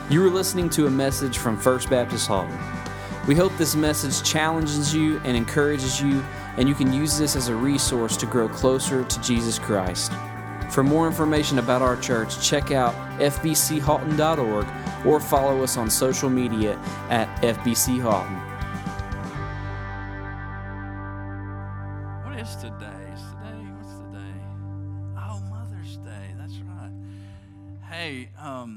You are listening to a message from First Baptist Halton. We hope this message challenges you and encourages you, and you can use this as a resource to grow closer to Jesus Christ. For more information about our church, check out fbchalton.org or follow us on social media at fbchalton. What is today? What's today? Oh, Mother's Day. That's right. Hey,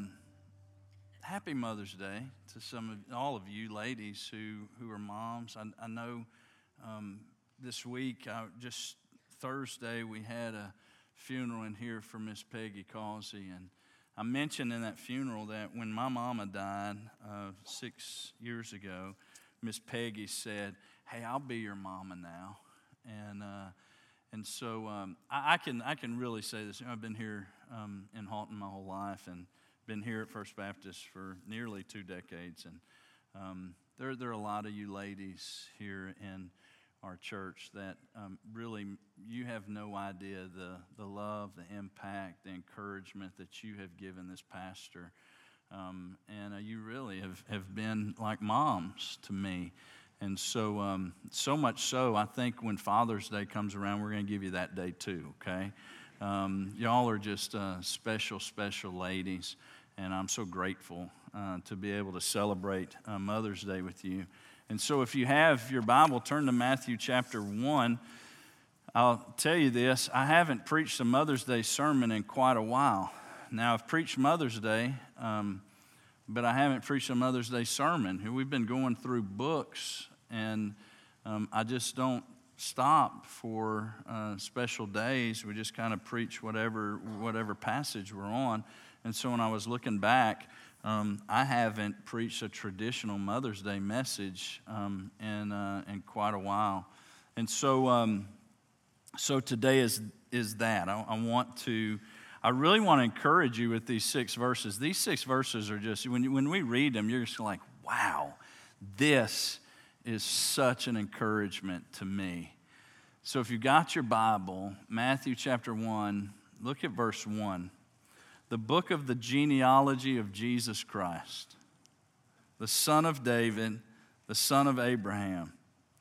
happy Mother's Day to all of you ladies who are moms. I know this week, just Thursday, we had a funeral in here for Miss Peggy Causey, and I mentioned in that funeral that when my mama died 6 years ago, Miss Peggy said, "Hey, I'll be your mama now," and so I can really say this. I've been here in Halton my whole life, and been here at First Baptist for nearly 2 decades, and there are a lot of you ladies here in our church that really, you have no idea the love, the impact, the encouragement that you have given this pastor, and you really have been like moms to me. And so, so much so, I think when Father's Day comes around, we're going to give you that day too, okay? Y'all are just special, special ladies, and I'm so grateful to be able to celebrate Mother's Day with you. And so if you have your Bible, turn to Matthew chapter 1. I'll tell you this, I haven't preached a Mother's Day sermon in quite a while. Now, I've preached Mother's Day, but I haven't preached a Mother's Day sermon. We've been going through books, and I just don't stop for special days. We just kind of preach whatever passage we're on. And so when I was looking back, I haven't preached a traditional Mother's Day message in quite a while. And so so today is that. I really want to encourage you with these 6 verses. These 6 verses are just, when we read them, you're just like, wow, this is such an encouragement to me. So if you got your Bible, Matthew chapter 1, look at verse 1. The book of the genealogy of Jesus Christ, the son of David, the son of Abraham.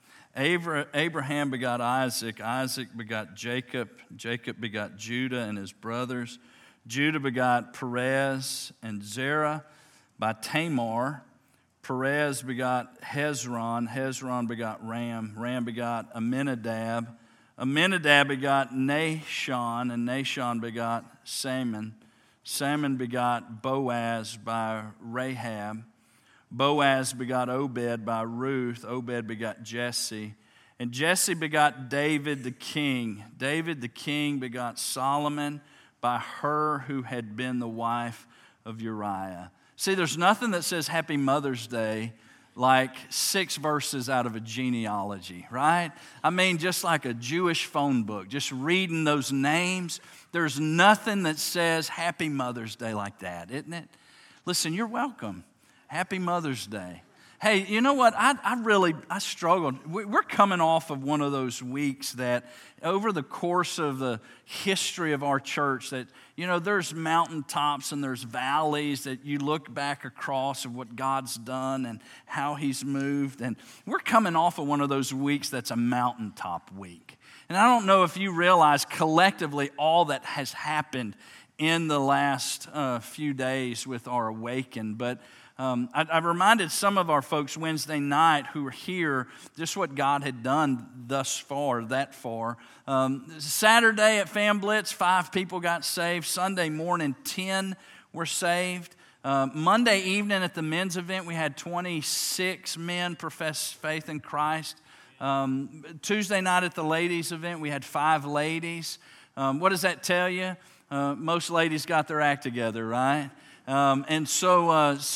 Abraham begot Isaac, Isaac begot Jacob, Jacob begot Judah and his brothers. Judah begot Perez and Zerah by Tamar. Perez begot Hezron, Hezron begot Ram, Ram begot Amminadab, Amminadab begot Nahshon, and Nahshon begot Salmon. Salmon begot Boaz by Rahab. Boaz begot Obed by Ruth. Obed begot Jesse. And Jesse begot David the king. David the king begot Solomon by her who had been the wife of Uriah. See, there's nothing that says Happy Mother's Day like 6 verses out of a genealogy, right? I mean, just like a Jewish phone book, just reading those names. There's nothing that says Happy Mother's Day like that, isn't it? Listen, you're welcome. Happy Mother's Day. Hey, you know what? I struggled. We're coming off of one of those weeks that over the course of the history of our church that, there's mountaintops and there's valleys that you look back across of what God's done and how He's moved. And we're coming off of one of those weeks that's a mountaintop week. And I don't know if you realize collectively all that has happened in the last few days with our Awaken, but I reminded some of our folks Wednesday night who were here just what God had done thus far, that far. Saturday at Fam Blitz, 5 people got saved. Sunday morning, 10 were saved. Monday evening at the men's event, we had 26 men profess faith in Christ. Tuesday night at the ladies' event, we had 5 ladies. What does that tell you? Most ladies got their act together, right? And so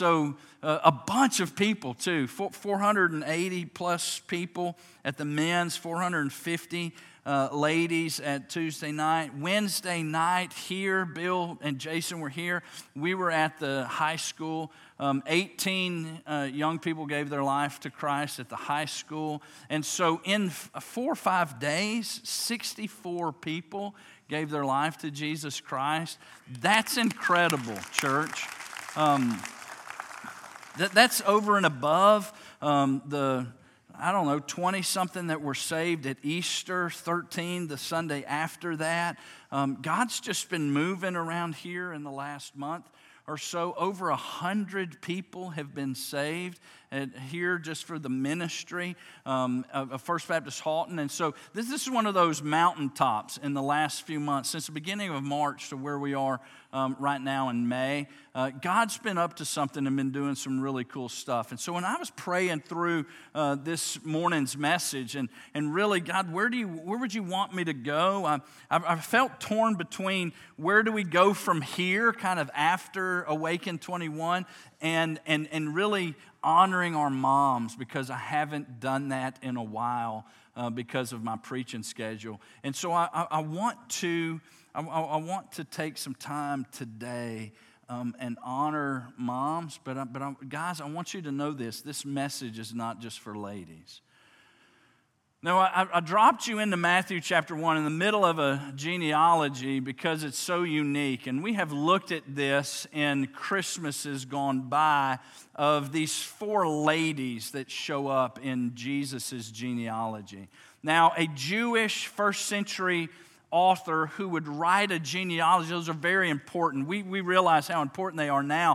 a bunch of people too, 480 plus people at the men's, 450 ladies at Tuesday night. Wednesday night here, Bill and Jason were here. We were at the high school. 18 young people gave their life to Christ at the high school. And so in 4 or 5 days, 64 people gave their life to Jesus Christ. That's incredible, church. That's over and above the 20-something that were saved at Easter, 13 the Sunday after that. God's just been moving around here in the last month or so. Over 100 people have been saved here just for the ministry of First Baptist Halton. And so this is one of those mountaintops in the last few months, since the beginning of March to where we are right now in May. God's been up to something and been doing some really cool stuff. And so when I was praying through this morning's message and really, God, where would you want me to go? I felt torn between where do we go from here, kind of after Awaken 21, and really honoring our moms, because I haven't done that in a while because of my preaching schedule. And so I want to take some time today and honor moms, but guys, I want you to know this message is not just for ladies. Now, I dropped you into Matthew chapter 1 in the middle of a genealogy because it's so unique. And we have looked at this in Christmases gone by of these 4 ladies that show up in Jesus' genealogy. Now, a Jewish first century author who would write a genealogy, those are very important. We realize how important they are now.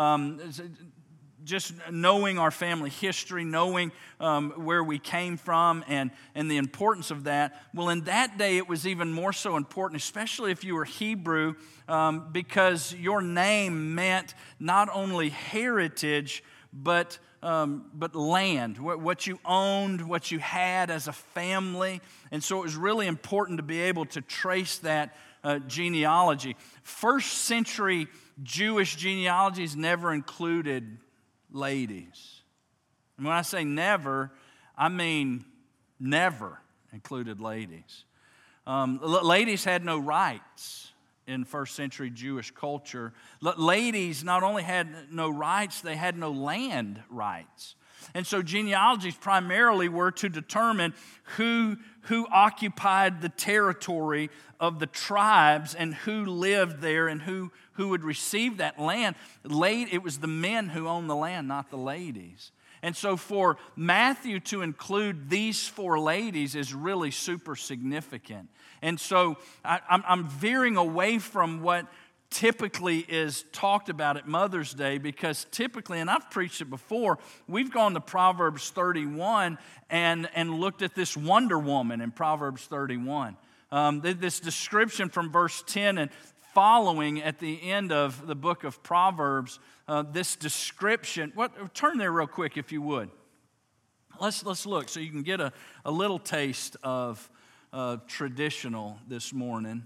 Just knowing our family history, knowing where we came from and the importance of that. Well, in that day, it was even more so important, especially if you were Hebrew, because your name meant not only heritage, but land, what you owned, what you had as a family. And so it was really important to be able to trace that genealogy. First century Jewish genealogies never included ladies. And when I say never, I mean never included ladies. Ladies had no rights in first century Jewish culture. Ladies not only had no rights, they had no land rights. And so genealogies primarily were to determine who occupied the territory of the tribes and who lived there and who would receive that land. It was the men who owned the land, not the ladies. And so for Matthew to include these 4 ladies is really super significant. And so I'm veering away from what typically is talked about at Mother's Day, because typically, and I've preached it before, we've gone to Proverbs 31 and looked at this Wonder Woman in Proverbs 31. This description from verse 10 and following at the end of the book of Proverbs, this description. Turn there real quick if you would. Let's look so you can get a little taste of traditional this morning.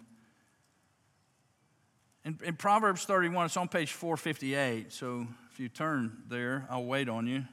In Proverbs 31, it's on page 458, so if you turn there, I'll wait on you.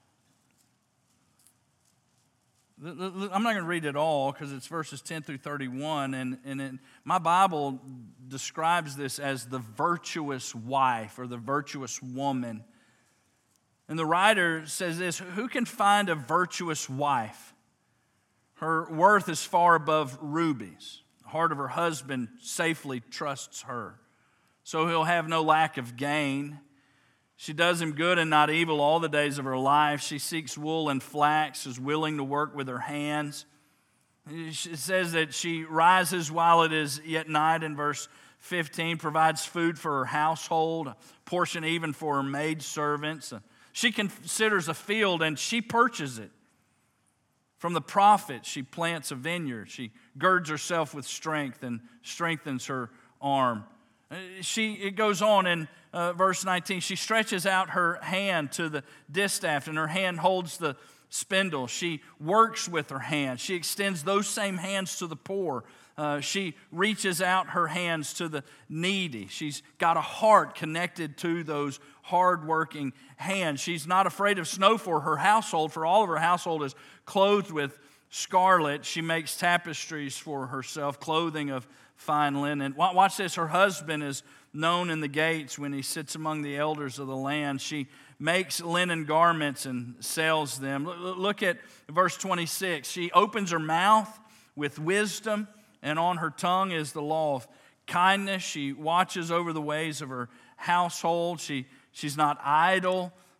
I'm not going to read it all because it's verses 10 through 31, and my Bible describes this as the virtuous wife or the virtuous woman. And the writer says this: who can find a virtuous wife? Her worth is far above rubies. The heart of her husband safely trusts her, so he'll have no lack of gain. She does him good and not evil all the days of her life. She seeks wool and flax, is willing to work with her hands. It says that she rises while it is yet night in verse 15, provides food for her household, a portion even for her maidservants. She considers a field and she purchases it. From the prophet, she plants a vineyard. She girds herself with strength and strengthens her arm. It goes on in verse 19. She stretches out her hand to the distaff, and her hand holds the spindle. She works with her hand. She extends those same hands to the poor. She reaches out her hands to the needy. She's got a heart connected to those hard-working hands. She's not afraid of snow for her household, for all of her household is clothed with scarlet. She makes tapestries for herself, clothing of fine linen. Watch this. Her husband is known in the gates when he sits among the elders of the land. She makes linen garments and sells them. Look at verse 26. She opens her mouth with wisdom, and on her tongue is the law of kindness. She watches over the ways of her household. She's not idle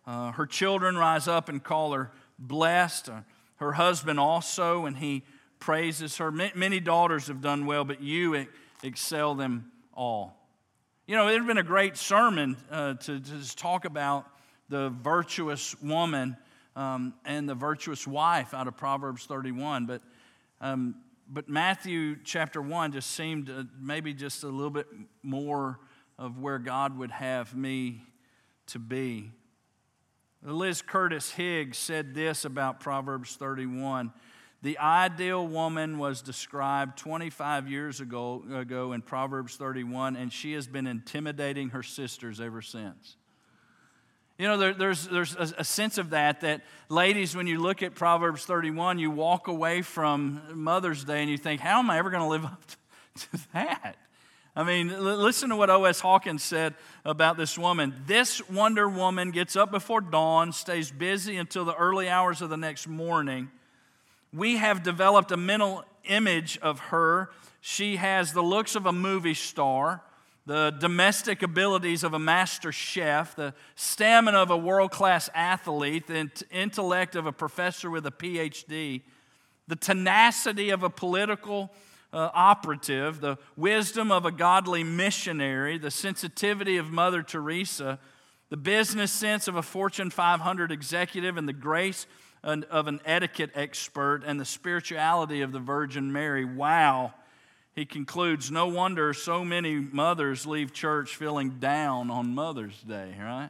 Her children rise up and call her blessed. Her husband also, and he praises her. Many daughters have done well, but you excel them all. You know, it would have been a great sermon to just talk about the virtuous woman and the virtuous wife out of Proverbs 31. But Matthew chapter 1 just seemed maybe just a little bit more of where God would have me to be. Liz Curtis Higgs said this about Proverbs 31. The ideal woman was described 25 years ago in Proverbs 31, and she has been intimidating her sisters ever since. You know, there's a sense of that ladies, when you look at Proverbs 31, you walk away from Mother's Day and you think, how am I ever going to live up to that? I mean, listen to what O.S. Hawkins said about this woman. This Wonder Woman gets up before dawn, stays busy until the early hours of the next morning. We have developed a mental image of her. She has the looks of a movie star, the domestic abilities of a master chef, the stamina of a world-class athlete, the intellect of a professor with a PhD, the tenacity of a political operative, the wisdom of a godly missionary, the sensitivity of Mother Teresa, the business sense of a Fortune 500 executive, and the grace of an etiquette expert, and the spirituality of the Virgin Mary. Wow. He concludes, no wonder so many mothers leave church feeling down on Mother's Day, right?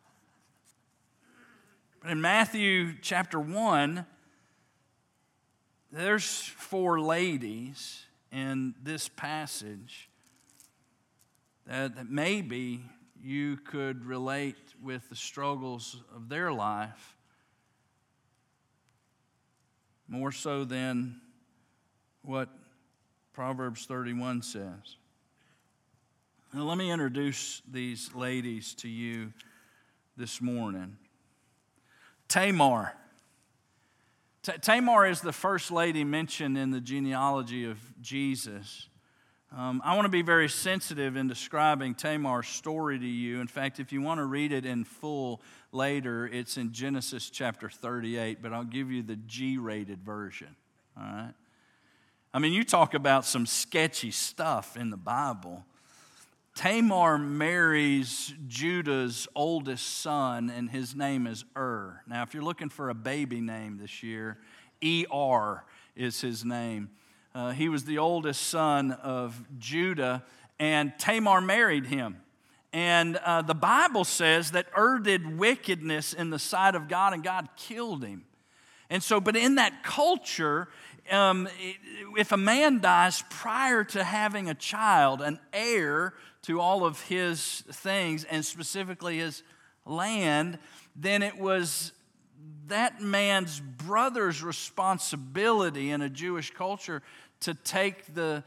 But in Matthew chapter 1, there's 4 ladies in this passage that maybe you could relate with the struggles of their life more so than what Proverbs 31 says. Now, let me introduce these ladies to you this morning. Tamar. Tamar is the first lady mentioned in the genealogy of Jesus. I want to be very sensitive in describing Tamar's story to you. In fact, if you want to read it in full later, it's in Genesis chapter 38, but I'll give you the G-rated version, all right? I mean, you talk about some sketchy stuff in the Bible. Tamar marries Judah's oldest son, and his name is Now, if you're looking for a baby name this year, Er is his name. He was the oldest son of Judah, and Tamar married him. And the Bible says that did wickedness in the sight of God, and God killed him. And so, but in that culture, if a man dies prior to having a child, an heir to all of his things, and specifically his land, then it was that man's brother's responsibility in a Jewish culture to take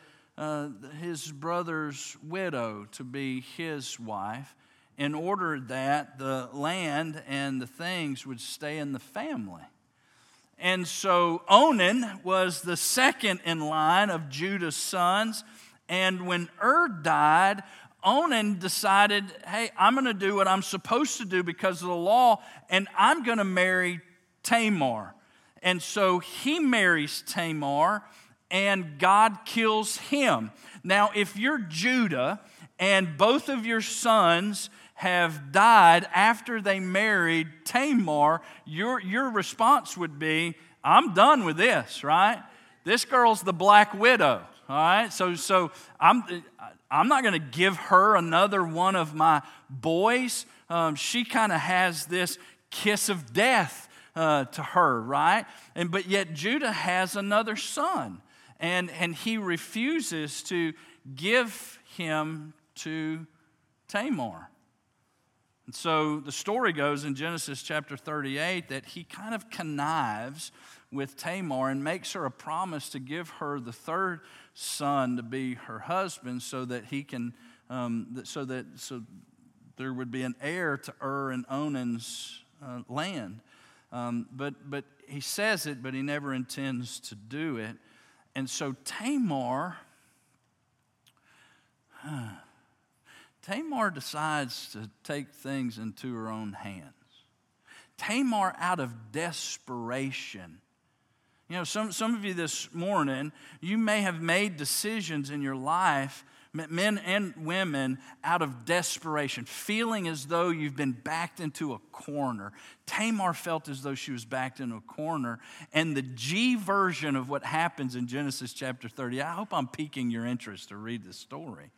his brother's widow to be his wife, in order that the land and the things would stay in the family. And so Onan was the second in line of Judah's sons. And when died, Onan decided, hey, I'm going to do what I'm supposed to do because of the law, and I'm going to marry Tamar. And so he marries Tamar, and God kills him. Now, if you're Judah and both of your sons have died after they married Tamar, your response would be, I'm done with this, right? This girl's the black widow, all right? So I'm not going to give her another one of my boys. She kind of has this kiss of death to her, right? But yet Judah has another son, and he refuses to give him to Tamar. And so the story goes in Genesis chapter 38 that he kind of connives with Tamar and makes her a promise to give her the third son to be her husband, so that he can, so there would be an heir to and Onan's land. But he says it, but he never intends to do it. And so Tamar decides to take things into her own hands. Tamar out of desperation. You know, some of you this morning, you may have made decisions in your life, men and women, out of desperation, feeling as though you've been backed into a corner. Tamar felt as though she was backed into a corner. And the G version of what happens in Genesis chapter 30, I hope I'm piquing your interest to read this story.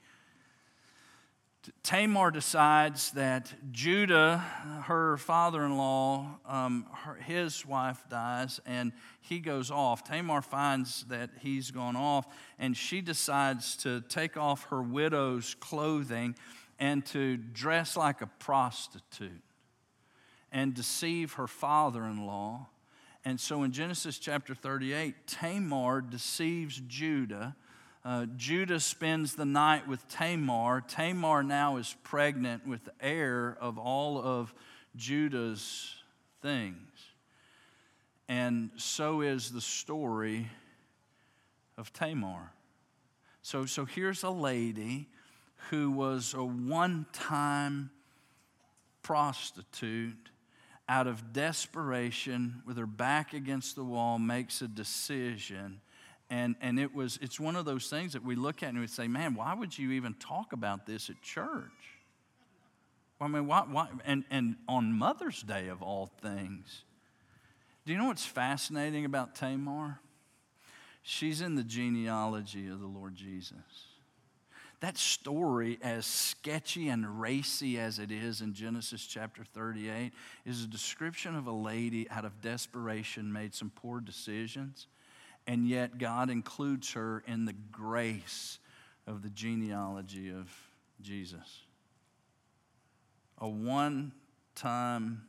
Tamar decides that Judah, her father-in-law, his wife dies, and he goes off. Tamar finds that he's gone off, and she decides to take off her widow's clothing and to dress like a prostitute and deceive her father-in-law. And so in Genesis chapter 38, Tamar deceives Judah. Judah spends the night with Tamar. Tamar now is pregnant with the heir of all of Judah's things. And so is the story of Tamar. So here's a lady who was a one-time prostitute, out of desperation, with her back against the wall, makes a decision. And it's one of those things that we look at and we say, man, why would you even talk about this at church? I mean, why? And on Mother's Day of all things. Do you know what's fascinating about Tamar? She's in the genealogy of the Lord Jesus. That story, as sketchy and racy as it is in Genesis chapter 38, is a description of a lady out of desperation made some poor decisions. And yet God includes her in the grace of the genealogy of Jesus. A one-time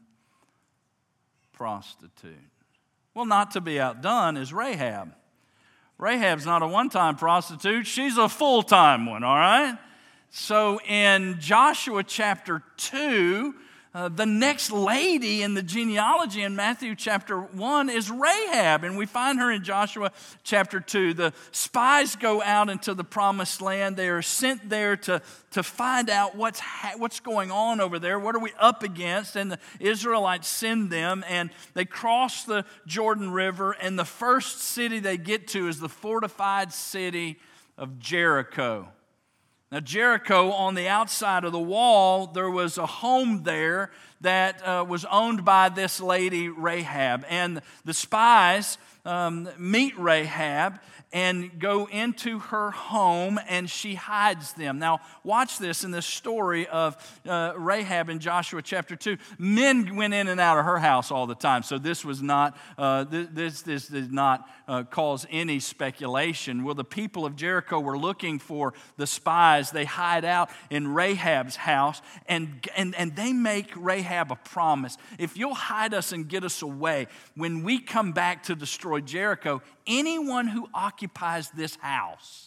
prostitute. Well, not to be outdone is Rahab. Rahab's not a one-time prostitute. She's a full-time one, all right? So in Joshua chapter 2, the next lady in the genealogy in Matthew chapter 1 is Rahab, and we find her in Joshua chapter 2. The spies go out into the promised land. They are sent there to find out what's going on over there. What are we up against? And the Israelites send them, and they cross the Jordan River, and the first city they get to is the fortified city of Jericho. Now, Jericho, on the outside of the wall, there was a home there that was owned by this lady, Rahab. And the spies meet Rahab and go into her home, and she hides them. Now, watch this in this story of Rahab in Joshua chapter 2. Men went in and out of her house all the time, so this was not this did not cause any speculation. Well, the people of Jericho were looking for the spies. They hide out in Rahab's house, and they make Rahab a promise. If you'll hide us and get us away, when we come back to destroy Jericho, anyone who occupies this house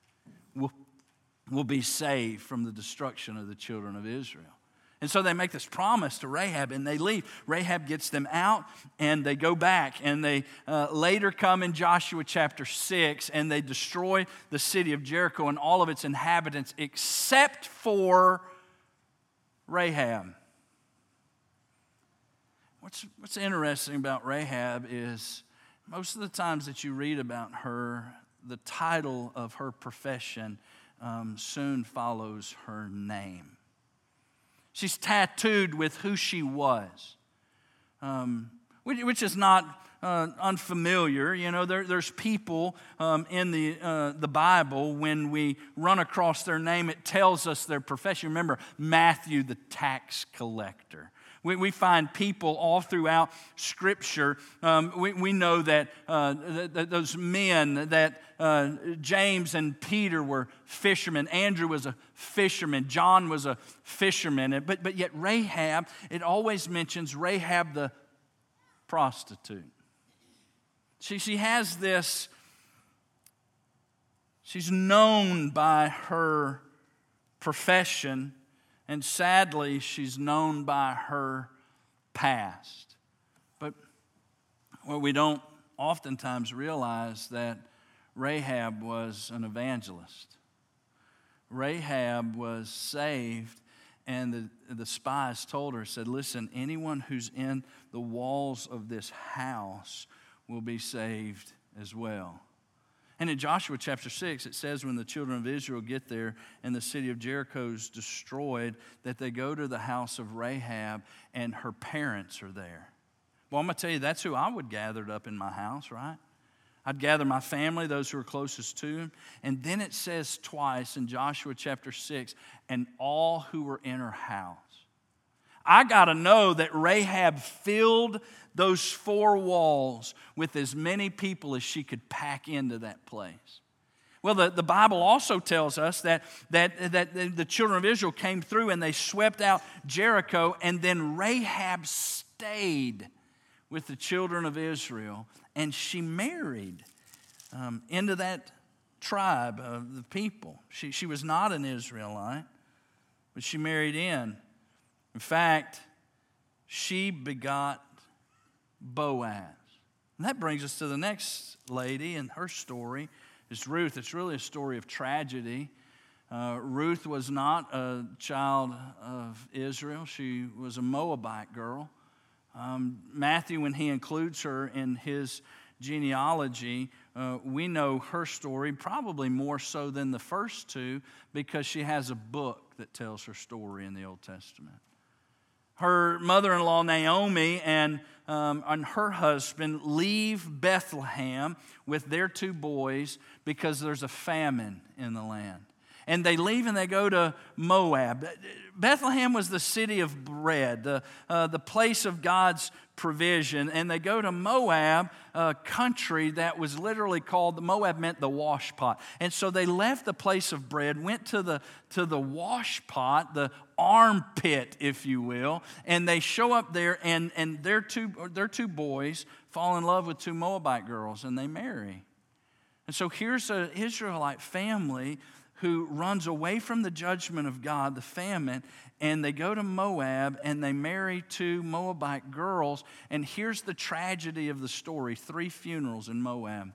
will be saved from the destruction of the children of Israel. And so they make this promise to Rahab, and they leave. Rahab gets them out, and they go back. And they later come in Joshua chapter 6, and they destroy the city of Jericho and all of its inhabitants except for Rahab. What's interesting about Rahab is most of the times that you read about her, the title of her profession soon follows her name. She's tattooed with who she was, which is not unfamiliar. You know, there's people in the Bible, when we run across their name, it tells us their profession. Remember, Matthew the tax collector. We find people all throughout Scripture. We know that those men, that James and Peter were fishermen. Andrew was a fisherman. John was a fisherman. But yet Rahab, it always mentions Rahab the prostitute. She has this, she's known by her profession. And sadly, she's known by her past. But what we don't oftentimes realize that Rahab was an evangelist. Rahab was saved, And the spies told her, said, listen, anyone who's in the walls of this house will be saved as well. And in Joshua chapter 6, it says when the children of Israel get there and the city of Jericho is destroyed, that they go to the house of Rahab and her parents are there. Well, I'm going to tell you, that's who I would gather up in my house, right? I'd gather my family, those who are closest to him. And then it says twice in Joshua chapter 6, and all who were in her house. I got to know that Rahab filled those four walls with as many people as she could pack into that place. Well, the Bible also tells us that the children of Israel came through and they swept out Jericho, and then Rahab stayed with the children of Israel, and she married into that tribe of the people. She was not an Israelite, but she married in. In fact, she begot Boaz. And that brings us to the next lady, and her story is Ruth. It's really a story of tragedy. Ruth was not a child of Israel. She was a Moabite girl. Matthew, when he includes her in his genealogy, we know her story probably more so than the first two because she has a book that tells her story in the Old Testament. Her mother-in-law Naomi and her husband leave Bethlehem with their two boys because there's a famine in the land. And they leave and they go to Moab. Bethlehem was the city of bread, the place of God's provision. And they go to Moab, a country that was literally called, Moab meant the wash pot. And so they left the place of bread, went to the wash pot, the armpit, if you will. And they show up there, and their two boys fall in love with two Moabite girls, and they marry. And so here's an Israelite family who runs away from the judgment of God, the famine, and they go to Moab and they marry two Moabite girls. And here's the tragedy of the story: 3 funerals in Moab.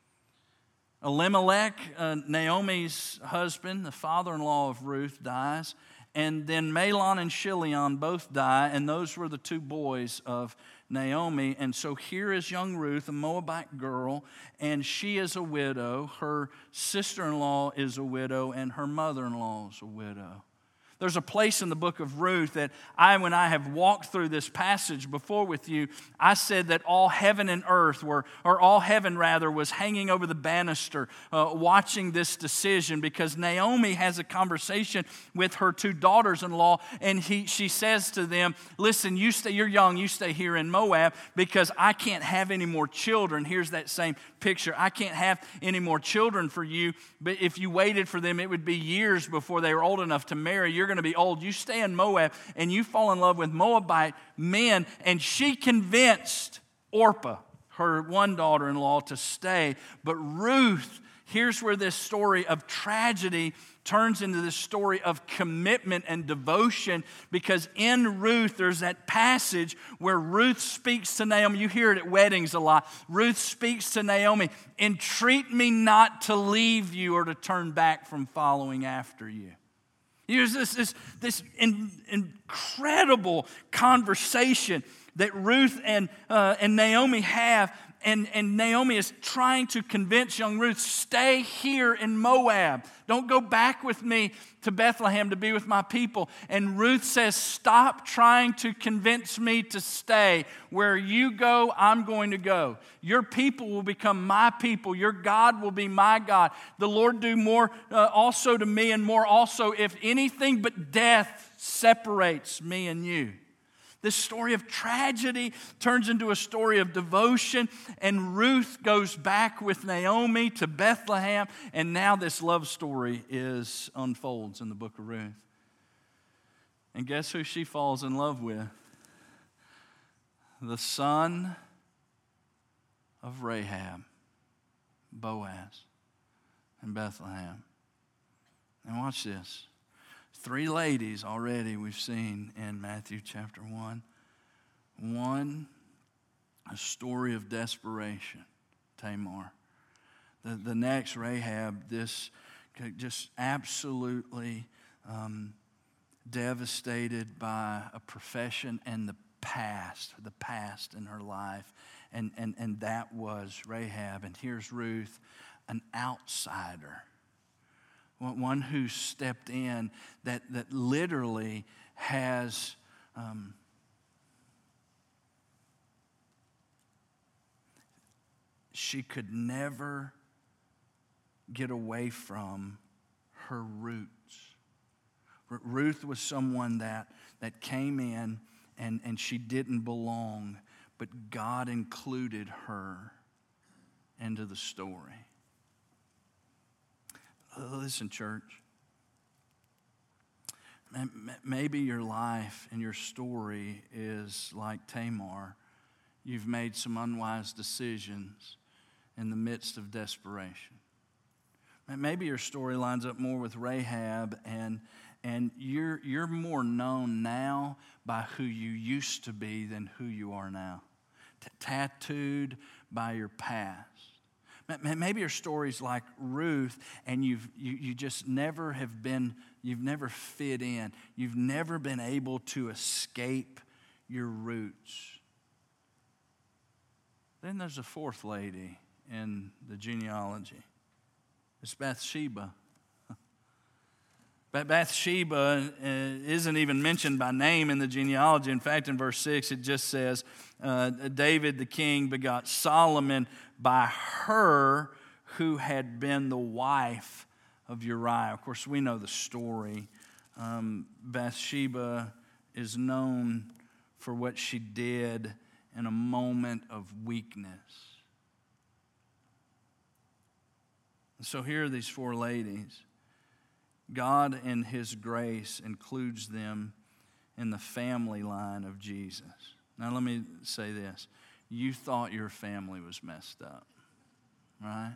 Elimelech, Naomi's husband, the father-in-law of Ruth, dies. And then Mahlon and Chilion both die, and those were the 2 boys of Naomi. And so here is young Ruth, a Moabite girl, and she is a widow. Her sister-in-law is a widow, and her mother-in-law is a widow. There's a place in the book of Ruth that when I have walked through this passage before with you, I said that all heaven and earth all heaven was hanging over the banister watching this decision, because Naomi has a conversation with her 2 daughters-in-law, and she says to them, listen, you're young, you stay here in Moab because I can't have any more children. Here's that same picture. I can't have any more children for you, but if you waited for them, it would be years before they were old enough to marry. You're going to be old. You stay in Moab and you fall in love with Moabite men. And she convinced Orpah, her one daughter-in-law, to stay. But Ruth, here's where this story of tragedy turns into this story of commitment and devotion, because in Ruth there's that passage where Ruth speaks to Naomi. You hear it at weddings a lot. Ruth speaks to Naomi, entreat me not to leave you or to turn back from following after you. Here's this incredible conversation that Ruth and Naomi have. And Naomi is trying to convince young Ruth, stay here in Moab. Don't go back with me to Bethlehem to be with my people. And Ruth says, stop trying to convince me to stay. Where you go, I'm going to go. Your people will become my people. Your God will be my God. The Lord do more also to me, and more also if anything but death separates me and you. This story of tragedy turns into a story of devotion, and Ruth goes back with Naomi to Bethlehem, and now this love story unfolds in the book of Ruth. And guess who she falls in love with? The son of Rahab, Boaz, in Bethlehem. And watch this. 3 ladies already we've seen in Matthew chapter 1. One, a story of desperation, Tamar. The next, Rahab, this just absolutely devastated by a profession and the past in her life. And that was Rahab. And here's Ruth, an outsider. One who stepped in that literally has she could never get away from her roots. Ruth was someone that came in and she didn't belong, but God included her into the story. Listen, church. Maybe your life and your story is like Tamar. You've made some unwise decisions in the midst of desperation. Maybe your story lines up more with Rahab, and you're more known now by who you used to be than who you are now. Tattooed by your past. Maybe your story's like Ruth, and you just never have been, you've never fit in. You've never been able to escape your roots. Then there's a fourth lady in the genealogy. It's Bathsheba. Bathsheba isn't even mentioned by name in the genealogy. In fact, in verse 6, it just says, David the king begot Solomon by her who had been the wife of Uriah. Of course, we know the story. Bathsheba is known for what she did in a moment of weakness. So here are these four ladies. God in His grace includes them in the family line of Jesus. Now let me say this. You thought your family was messed up, right?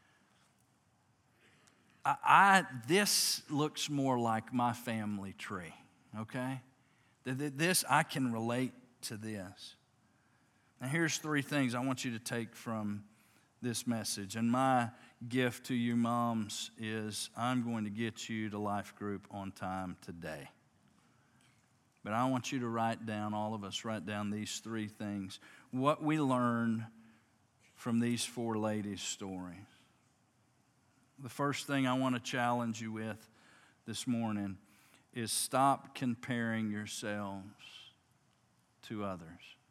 This looks more like my family tree, okay? This, I can relate to this. Now here's three things I want you to take from this message. And my gift to you moms is I'm going to get you to life group on time today. But I want you to write down, all of us write down these three things. What we learn from these four ladies' stories. The first thing I want to challenge you with this morning is stop comparing yourselves to others.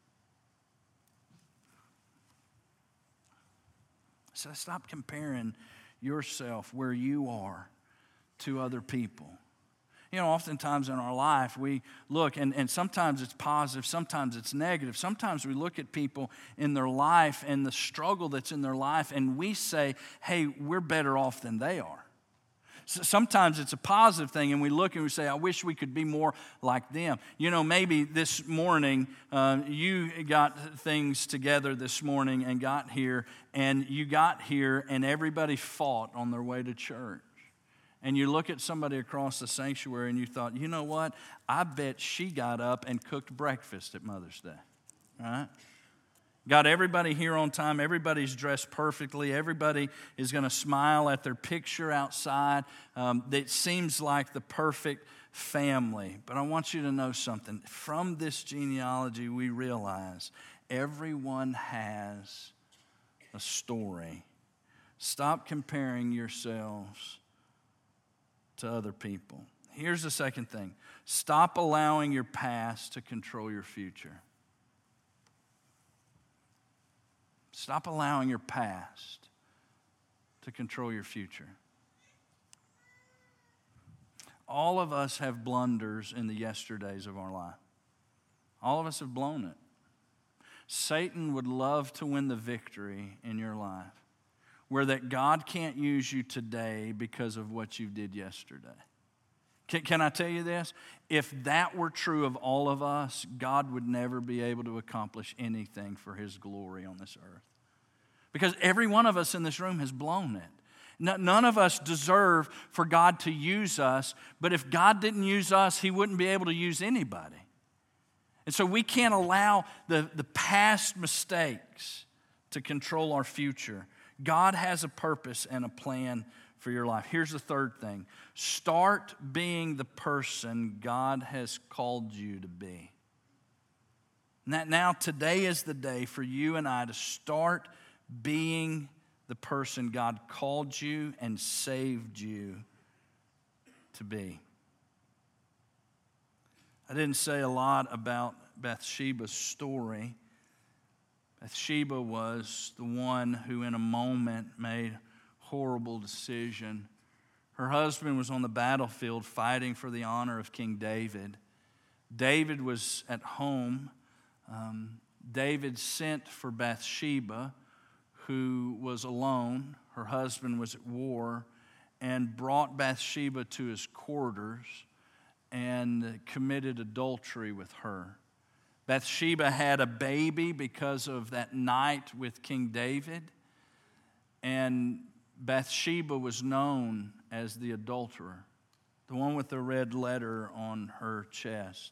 So stop comparing yourself where you are to other people. You know, oftentimes in our life we look, and sometimes it's positive, sometimes it's negative. Sometimes we look at people in their life and the struggle that's in their life, and we say, hey, we're better off than they are. So sometimes it's a positive thing, and we look and we say, I wish we could be more like them. You know, maybe this morning you got things together this morning and got here, and you got here and everybody fought on their way to church. And you look at somebody across the sanctuary and you thought, you know what? I bet she got up and cooked breakfast at Mother's Day, right? Got everybody here on time. Everybody's dressed perfectly. Everybody is going to smile at their picture outside. It seems like the perfect family. But I want you to know something. From this genealogy, we realize everyone has a story. Stop comparing yourselves to other people. Here's the second thing. Stop allowing your past to control your future. Stop allowing your past to control your future. All of us have blunders in the yesterdays of our life. All of us have blown it. Satan would love to win the victory in your life, where that God can't use you today because of what you did yesterday. Can I tell you this? If that were true of all of us, God would never be able to accomplish anything for His glory on this earth. Because every one of us in this room has blown it. None of us deserve for God to use us, but if God didn't use us, He wouldn't be able to use anybody. And so we can't allow the past mistakes to control our future. God has a purpose and a plan for your life. Here's the third thing. Start being the person God has called you to be. Now, today is the day for you and I to start being the person God called you and saved you to be. I didn't say a lot about Bathsheba's story. Bathsheba was the one who in a moment made a horrible decision. Her husband was on the battlefield fighting for the honor of King David. David was at home. David sent for Bathsheba, who was alone. Her husband was at war, and brought Bathsheba to his quarters and committed adultery with her. Bathsheba had a baby because of that night with King David, and Bathsheba was known as the adulterer, the one with the red letter on her chest.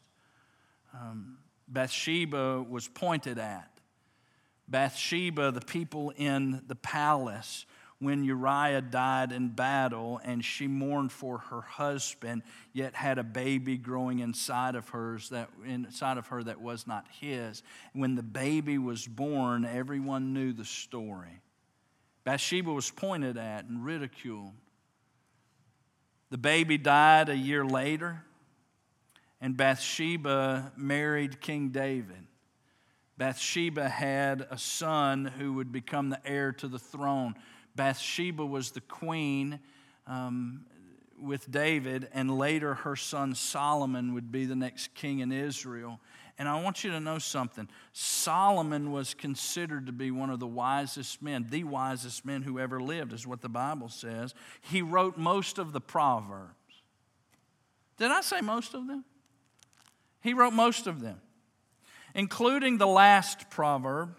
Bathsheba was pointed at. Bathsheba, the people in the palace, when Uriah died in battle and she mourned for her husband, yet had a baby growing inside of her that was not his. When the baby was born, everyone knew the story. Bathsheba was pointed at and ridiculed. The baby died a year later, and Bathsheba married King David. Bathsheba had a son who would become the heir to the throne. Bathsheba was the queen with David, and later her son Solomon would be the next king in Israel. And I want you to know something. Solomon was considered to be one of the wisest men who ever lived, is what the Bible says. He wrote most of the Proverbs. Did I say most of them? He wrote most of them, including the last proverb.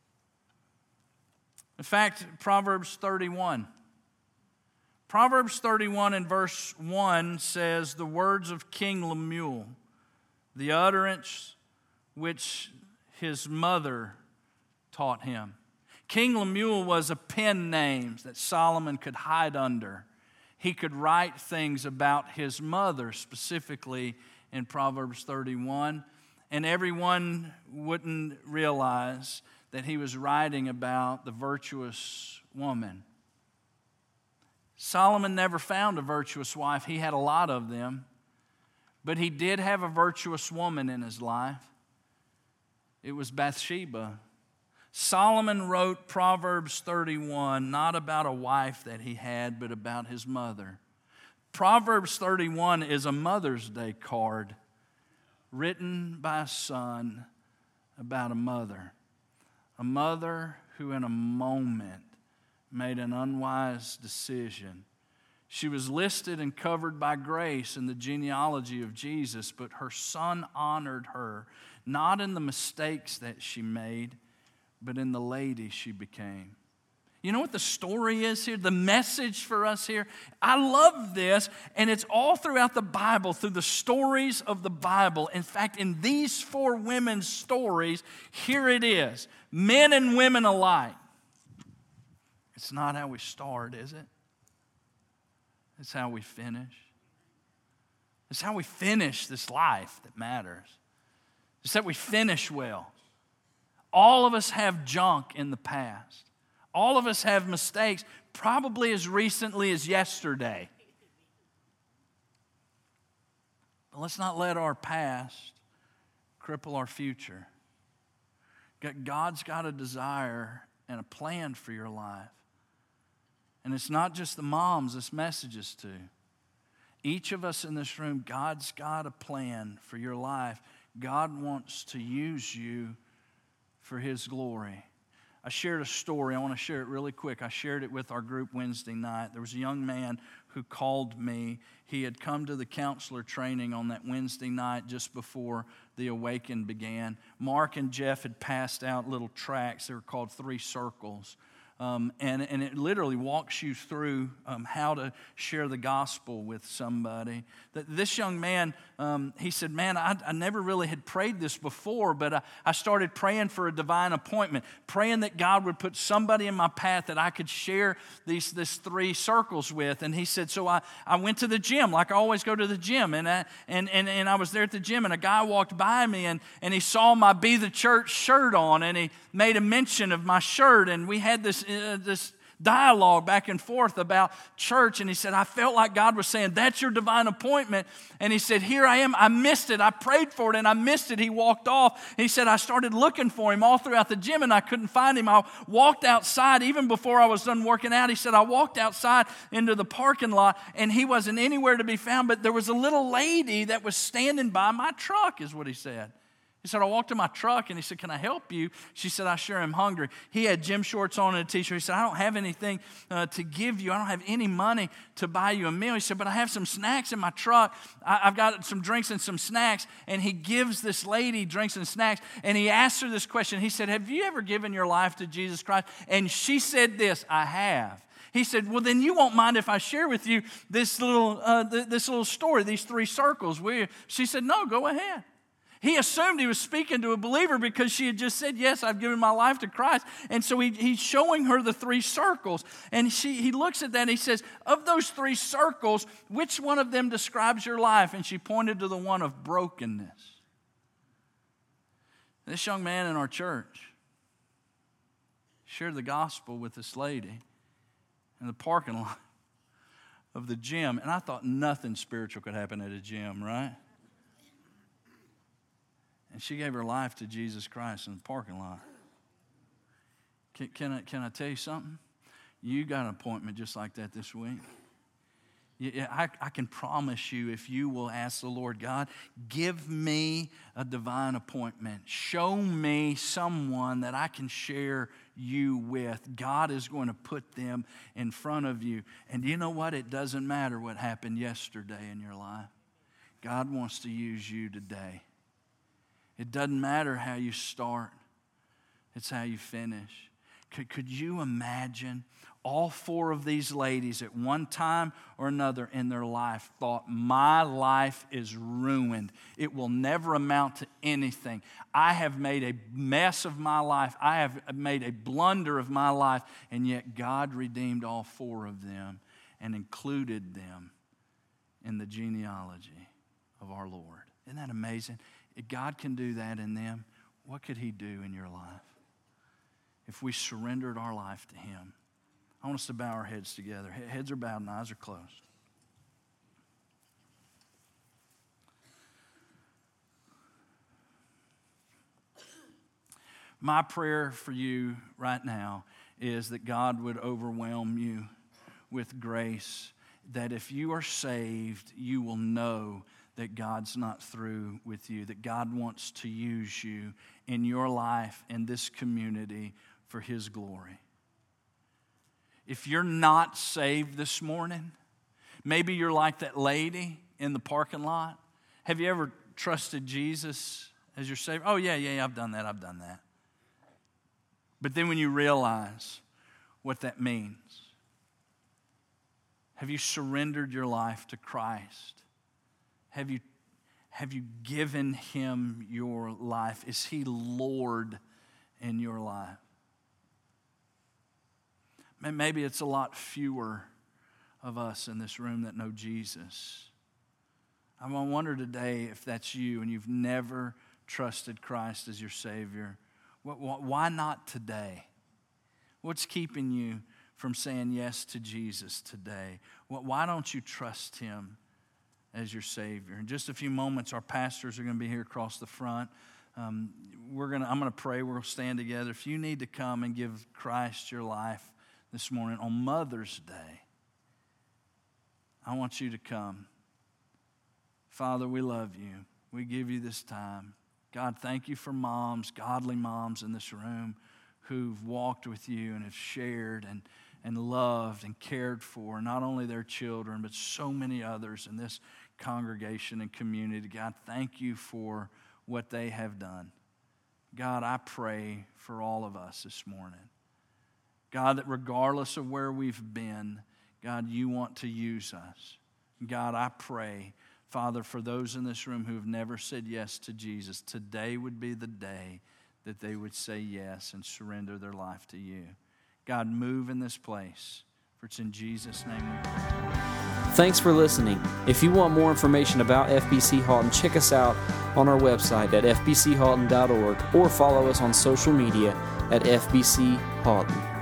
In fact, Proverbs 31. Proverbs 31 in verse 1 says, the words of King Lemuel, the utterance which his mother taught him. King Lemuel was a pen name that Solomon could hide under. He could write things about his mother, specifically in Proverbs 31, and everyone wouldn't realize that he was writing about the virtuous woman. Solomon never found a virtuous wife. He had a lot of them, but he did have a virtuous woman in his life. It was Bathsheba. Solomon wrote Proverbs 31 not about a wife that he had, but about his mother. Proverbs 31 is a Mother's Day card written by a son about a mother. A mother who in a moment made an unwise decision. She was listed and covered by grace in the genealogy of Jesus, but her son honored her, not in the mistakes that she made, but in the lady she became. You know what the story is here? The message for us here? I love this, and it's all throughout the Bible, through the stories of the Bible. In fact, in these four women's stories, here it is. Men and women alike. It's not how we start, is it? It's how we finish. It's how we finish this life that matters. It's that we finish well. All of us have junk in the past. All of us have mistakes, probably as recently as yesterday. But let's not let our past cripple our future. God's got a desire and a plan for your life. And it's not just the moms this message is to. Each of us in this room, God's got a plan for your life. God wants to use you for His glory. I shared a story. I want to share it really quick. I shared it with our group Wednesday night. There was a young man who called me. He had come to the counselor training on that Wednesday night just before the Awaken began. Mark and Jeff had passed out little tracts. They were called 3 circles. and it literally walks you through how to share the gospel with somebody. This young man, he said, man, I never really had prayed this before, but I started praying for a divine appointment, praying that God would put somebody in my path that I could share these 3 circles with. And he said, so I went to the gym, like I always go to the gym, and I was there at the gym, and a guy walked by me, and he saw my Be the Church shirt on, and he made a mention of my shirt, and we had this dialogue back and forth about church. And he said, I felt like God was saying, that's your divine appointment. And he said, here I am. I missed it. I prayed for it and I missed it. He walked off. And he said, I started looking for him all throughout the gym and I couldn't find him. I walked outside even before I was done working out. He said, I walked outside into the parking lot and he wasn't anywhere to be found, but there was a little lady that was standing by my truck, is what he said. He said, I walked to my truck, and he said, can I help you? She said, I sure am hungry. He had gym shorts on and a t-shirt. He said, I don't have anything to give you. I don't have any money to buy you a meal. He said, but I have some snacks in my truck. I've got some drinks and some snacks. And he gives this lady drinks and snacks, and he asks her this question. He said, have you ever given your life to Jesus Christ? And she said this, I have. He said, well, then you won't mind if I share with you this little story, these 3 circles. She said, no, go ahead. He assumed he was speaking to a believer because she had just said, yes, I've given my life to Christ. And so he's showing her the 3 circles. And he looks at that and he says, of those 3 circles, which one of them describes your life? And she pointed to the one of brokenness. This young man in our church shared the gospel with this lady in the parking lot of the gym. And I thought nothing spiritual could happen at a gym, right? And she gave her life to Jesus Christ in the parking lot. Can I tell you something? You got an appointment just like that this week. I can promise you, if you will ask the Lord, God, give me a divine appointment. Show me someone that I can share you with. God is going to put them in front of you. And you know what? It doesn't matter what happened yesterday in your life. God wants to use you today. It doesn't matter how you start. It's how you finish. Could you imagine all 4 of these ladies at one time or another in their life thought, my life is ruined. It will never amount to anything. I have made a mess of my life. I have made a blunder of my life. And yet God redeemed all 4 of them and included them in the genealogy of our Lord. Isn't that amazing? If God can do that in them, what could He do in your life? If we surrendered our life to Him. I want us to bow our heads together. Heads are bowed and eyes are closed. My prayer for you right now is that God would overwhelm you with grace, that if you are saved, you will know that God's not through with you, that God wants to use you in your life, in this community, for His glory. If you're not saved this morning, maybe you're like that lady in the parking lot. Have you ever trusted Jesus as your Savior? Oh, yeah, I've done that. But then when you realize what that means, have you surrendered your life to Christ? Have you given Him your life? Is He Lord in your life? Maybe it's a lot fewer of us in this room that know Jesus. I wonder today if that's you and you've never trusted Christ as your Savior. Why not today? What's keeping you from saying yes to Jesus today? Why don't you trust Him as your Savior? In just a few moments, our pastors are going to be here across the front. I'm going to pray. We'll stand together. If you need to come and give Christ your life this morning on Mother's Day, I want you to come. Father, we love you. We give you this time. God, thank you for moms, godly moms in this room who've walked with you and have shared and loved and cared for not only their children, but so many others in this congregation and community. God, thank you for what they have done. God, I pray for all of us this morning God, that regardless of where we've been, God, you want to use us. God, I pray, Father, for those in this room who have never said yes to Jesus, today would be the day that they would say yes and surrender their life to you. God, move in this place, for it's in Jesus' name we pray. Thanks for listening. If you want more information about FBC Halton, check us out on our website at fbchalton.org or follow us on social media at FBC Halton.